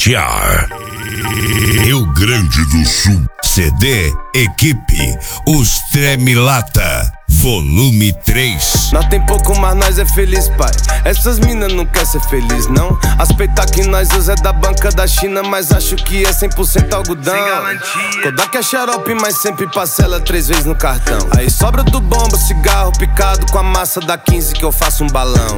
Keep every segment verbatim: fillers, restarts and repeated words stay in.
presentear Rio Grande do Sul. C D Equipe Os Tremilata Volume três. Nós tem pouco, mas nós é feliz, pai. Essas minas não quer ser feliz, não. Aspeitar que nós usa é da banca da China, mas acho que é cem por cento algodão. Kodak é xarope, mas sempre parcela três vezes no cartão. Aí sobra do bomba, cigarro picado com a massa da quinze que eu faço um balão.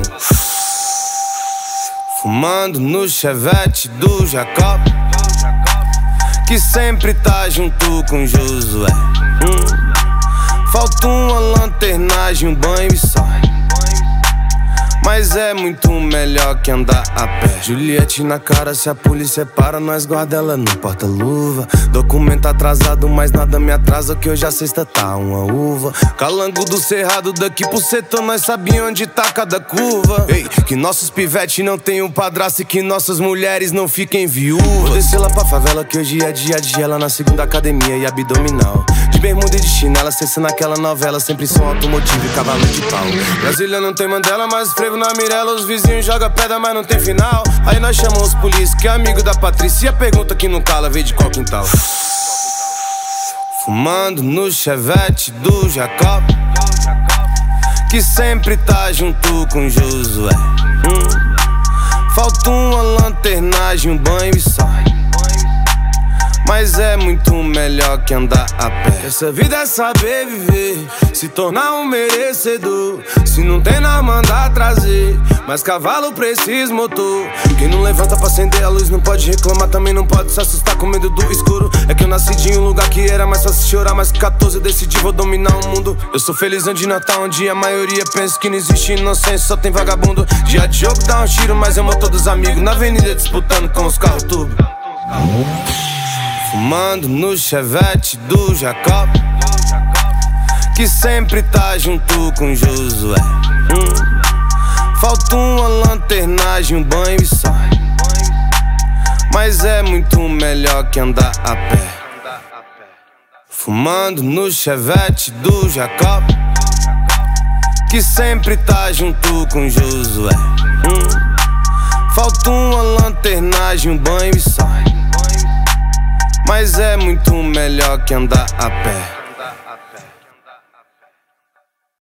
Fumando no chevette do Jacob, que sempre tá junto com Josué. hum. Falta uma lanternagem, um banho e só. Mas é muito melhor que andar a pé. Juliette na cara, se a polícia para, nós guarda ela no porta-luva. Documento atrasado, mas nada me atrasa, que hoje a sexta tá uma uva. Calango do cerrado, daqui pro setor, nós sabíamos onde tá cada curva. Ei, que nossos pivetes não tenham padrasto e que nossas mulheres não fiquem viúvas. Vou descer lá pra favela, que hoje é dia de ela na segunda academia e abdominal. De bermuda e de chinela, cessa naquela novela, sempre som automotivo e cavalo de pau. Brasília não tem Mandela, mas frevo na Mirella, os vizinhos jogam pedra, mas não tem final. Aí nós chamamos os polícia, que é amigo da Patrícia, e a pergunta que não cala veio de qual quintal. Fumando no chevette do Jacob, que sempre tá junto com Josué. hum. Falta uma lanternagem, um banho e só. Mas é muito melhor que andar a pé. Essa vida é saber viver, se tornar um merecedor. Se não tem nada, mandar trazer, mas cavalo precisa motor. Quem não levanta pra acender a luz não pode reclamar, também não pode se assustar com medo do escuro. É que eu nasci de um lugar que era mais fácil chorar, mas com catorze eu decidi vou dominar o mundo. Eu sou feliz onde Natal, onde a maioria pensa que não existe inocência, só tem vagabundo. Dia de jogo dá um tiro, mas amo todos os amigos na avenida disputando com os carros turbo. Fumando no chevette do Jacob, que sempre tá junto com Josué. hum. Falta uma lanternagem, um banho e só. Mas é muito melhor que andar a pé. Fumando no chevette do Jacob, que sempre tá junto com Josué. hum. Falta uma lanternagem, um banho e só. Mas é muito melhor que andar a pé.